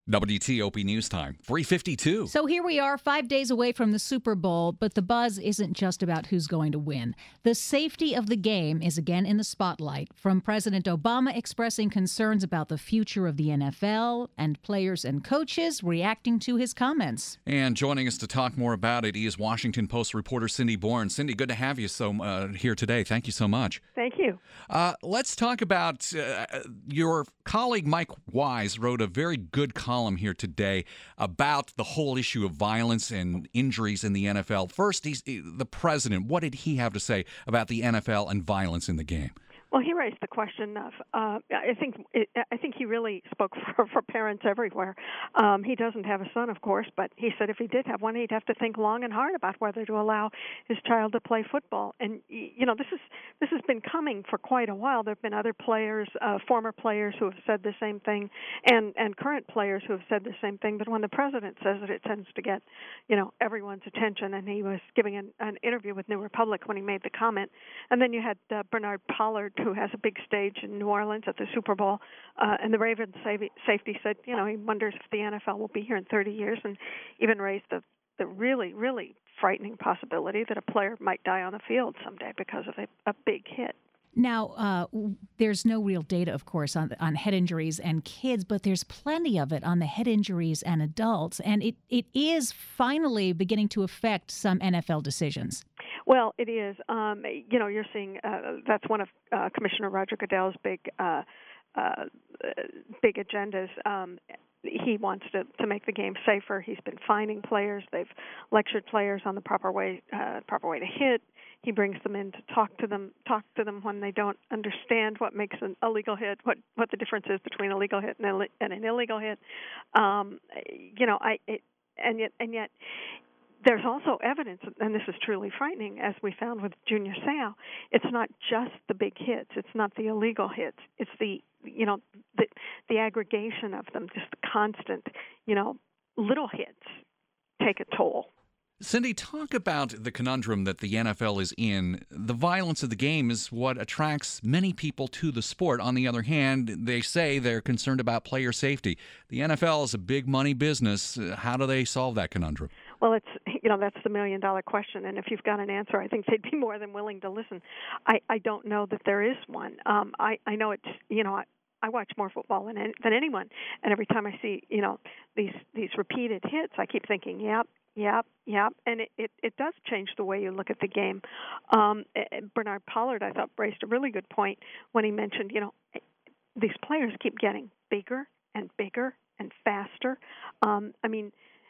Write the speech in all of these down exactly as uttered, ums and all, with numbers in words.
W T O P News Time, three fifty-two. So here we are, five days away from the Super Bowl, but the buzz isn't just about who's going to win. The safety of the game is again in the spotlight, from President Obama expressing concerns about the future of the N F L and players and coaches reacting to his comments. And joining us to talk more about it is Washington Post reporter Cindy Bourne. Cindy, good to have you so uh, here today. Thank you so much. Thank you. Uh, let's talk about uh, your colleague Mike Wise wrote a very good column here today about the whole issue of violence and injuries in the N F L. First, he's, the president, what did he have to say about the N F L and violence in the game? Well, he raised the question of. Uh, I think. It, I think he really spoke for, for parents everywhere. Um, he doesn't have a son, of course, but he said if he did have one, he'd have to think long and hard about whether to allow his child to play football. And you know, this is this has been coming for quite a while. There have been other players, uh, former players, who have said the same thing, and and current players who have said the same thing. But when the president says it, it tends to get, you know, everyone's attention. And he was giving an, an interview with New Republic when he made the comment. And then you had uh, Bernard Pollard, who has a big stage in New Orleans at the Super Bowl, uh, and the Ravens safety said, you know, he wonders if the N F L will be here in thirty years, and even raised the, the really, really frightening possibility that a player might die on the field someday because of a, a big hit. Now, uh, there's no real data, of course, on on head injuries and kids, but there's plenty of it on the head injuries and adults, and it, it is finally beginning to affect some N F L decisions. Well, it is. Um, you know, you're seeing uh, that's one of uh, Commissioner Roger Goodell's big, uh, uh, big agendas. Um, he wants to, to make the game safer. He's been fining players. They've lectured players on the proper way, uh, proper way to hit. He brings them in to talk to them, talk to them when they don't understand what makes an illegal hit, what what the difference is between a legal hit and, a, and an illegal hit. Um, you know, I it, and yet and yet. There's also evidence, and this is truly frightening, as we found with Junior Seau. It's not just the big hits. It's not the illegal hits. It's the, you know, the, the aggregation of them, just the constant, you know, little hits take a toll. Cindy, talk about the conundrum that the N F L is in. The violence of the game is what attracts many people to the sport. On the other hand, they say they're concerned about player safety. The N F L is a big money business. How do they solve that conundrum? Well, it's, you know, that's the million dollar question, and if you've got an answer, I think they'd be more than willing to listen. I, I don't know that there is one. Um, I, I know it's, you know, I, I watch more football than than anyone, and every time I see, you know, these these repeated hits, I keep thinking, yep, yep, yep, and it, it, it does change the way you look at the game. Um, Bernard Pollard, I thought, raised a really good point when he mentioned, you know, these players keep getting bigger and bigger and faster. Um, I mean,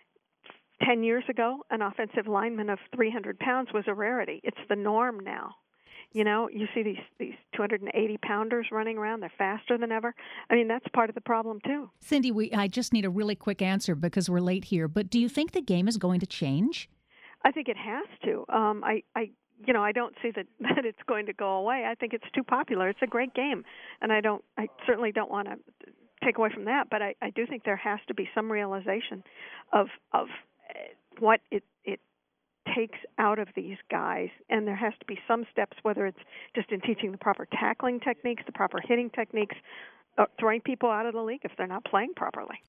ten years ago, an offensive lineman of three hundred pounds was a rarity. It's the norm now. You know, you see these, these two hundred eighty pounders running around. They're faster than ever. I mean, that's part of the problem, too. Cindy, we I just need a really quick answer because we're late here. But do you think the game is going to change? I think it has to. Um, I, I, you know, I don't see that, that it's going to go away. I think it's too popular. It's a great game. And I don't, I certainly don't want to take away from that. But I, I do think there has to be some realization of, of what it, it takes out of these guys, and there has to be some steps, whether it's just in teaching the proper tackling techniques, the proper hitting techniques, uh, throwing people out of the league if they're not playing properly.